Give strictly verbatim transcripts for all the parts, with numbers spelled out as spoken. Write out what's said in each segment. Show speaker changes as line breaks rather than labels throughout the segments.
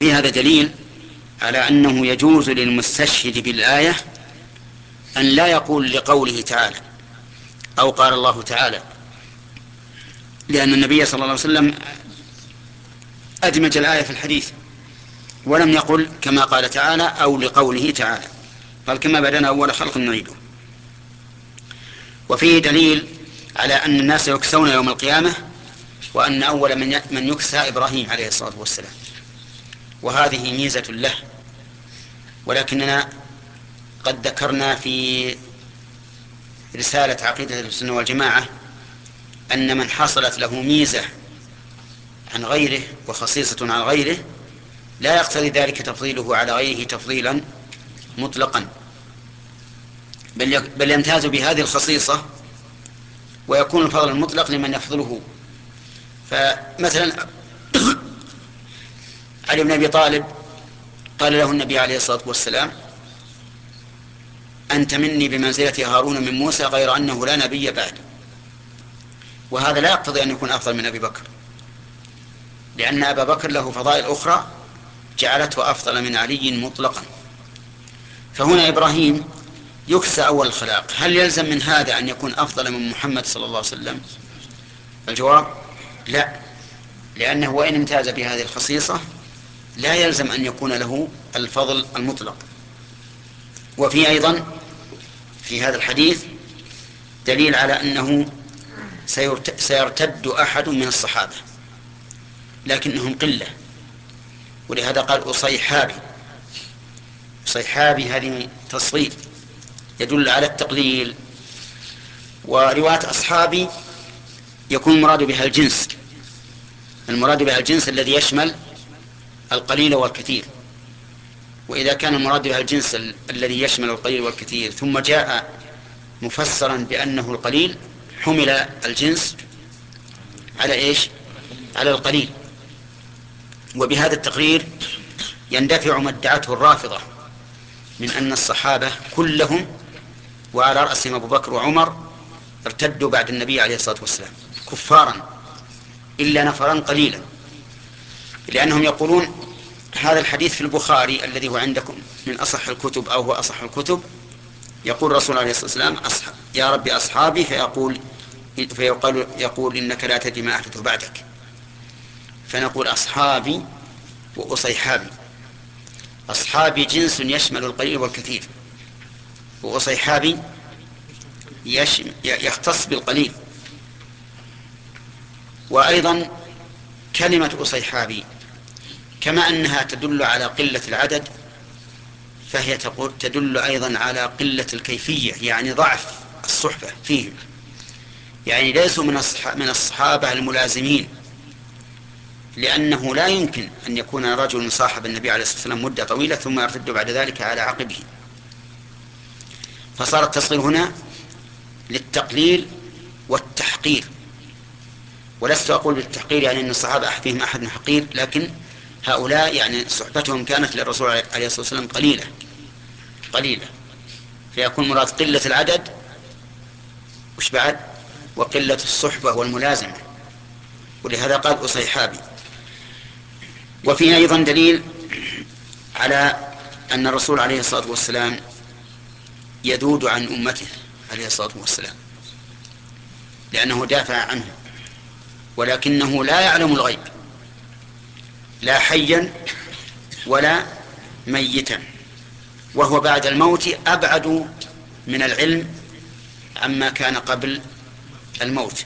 في هذا دليل على أنه يجوز للمستشهد بالآية أن لا يقول لقوله تعالى أو قال الله تعالى، لأن النبي صلى الله عليه وسلم أدمج الآية في الحديث ولم يقل كما قال تعالى أو لقوله تعالى، قال كما بدأنا أول خلق نعيده. وفيه دليل على أن الناس يكسون يوم القيامة، وأن أول من يكسى إبراهيم عليه الصلاة والسلام، وهذه ميزة له. ولكننا قد ذكرنا في رسالة عقيدة السنة والجماعة أن من حصلت له ميزة عن غيره وخصيصة عن غيره لا يقتضي ذلك تفضيله على غيره تفضيلا مطلقا، بل يمتاز بهذه الخصيصة ويكون الفضل المطلق لمن يفضله. فمثلا علي بن أبي طالب قال له النبي عليه الصلاة والسلام: أنت مني بمنزلة هارون من موسى غير أنه لا نبي بعد. وهذا لا يقتضي أن يكون أفضل من أبي بكر، لأن أبا بكر له فضائل أخرى جعلته أفضل من علي مطلقا. فهنا إبراهيم يكسى أول الخلاق، هل يلزم من هذا أن يكون أفضل من محمد صلى الله عليه وسلم؟ الجواب لا، لأنه وإن امتاز بهذه الخصيصة لا يلزم أن يكون له الفضل المطلق. وفي أيضا في هذا الحديث دليل على أنه سيرتد أحد من الصحابة لكنهم قلة، ولهذا قال أصيحابي. أصيحابي هذه تصغير يدل على التقليل. ورواية أصحابي يكون المراد بها الجنس، المراد بها الجنس الذي يشمل القليل والكثير. وإذا كان المراد بها الجنس الذي يشمل القليل والكثير ثم جاء مفسرا بأنه القليل، حمل الجنس على إيش؟ على القليل. وبهذا التقرير يندفع ما ادعته الرافضة من أن الصحابة كلهم وعلى رأسهم أبو بكر وعمر ارتدوا بعد النبي عليه الصلاة والسلام كفارا إلا نفرا قليلا، لأنهم يقولون هذا الحديث في البخاري الذي هو عندكم من أصح الكتب أو هو أصح الكتب، يقول الرسول عليه الصلاة والسلام: أصحاب يا رب أصحابي، فيقول فيقول يقول إنك لا تدري ما أحدث بعدك، فنقول أصحابي وأصيحابي. أصحابي جنس يشمل القليل والكثير، وأصيحابي يختص بالقليل. وأيضا كلمة أصيحابي كما أنها تدل على قلة العدد فهي تدل أيضا على قلة الكيفية، يعني ضعف الصحبة فيهم، يعني ليسوا من الصحابة الملازمين، لأنه لا يمكن أن يكون رجل صاحب النبي عليه الصلاة والسلام مدة طويلة ثم يرتد بعد ذلك على عقبه. فصار التصغير هنا للتقليل والتحقير، ولست أقول بالتحقير يعني أن الصحابة فيهم أحد حقير، لكن هؤلاء يعني صحبتهم كانت للرسول عليه الصلاة والسلام قليلة قليلة، فيكون مراد قلة العدد وش بعد وقلة الصحبة والملازمة، ولهذا قال أصيحابي. وفي أيضا دليل على أن الرسول عليه الصلاة والسلام يذود عن أمته عليه الصلاة والسلام، لأنه دافع عنه، ولكنه لا يعلم الغيب، لا حيا ولا ميتا، وهو بعد الموت أبعد من العلم عما كان قبل الموت.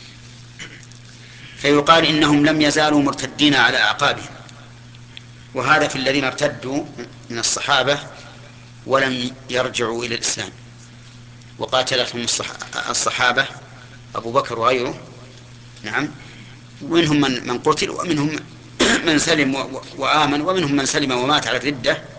فيقال إنهم لم يزالوا مرتدين على أعقابهم، وهذا في الذين ارتدوا من الصحابة ولم يرجعوا إلى الإسلام وقاتلتهم الصحابة أبو بكر وغيره، نعم، ومنهم من قتل ومنهم من سلم وآمن ومنهم من سلم ومات على الردة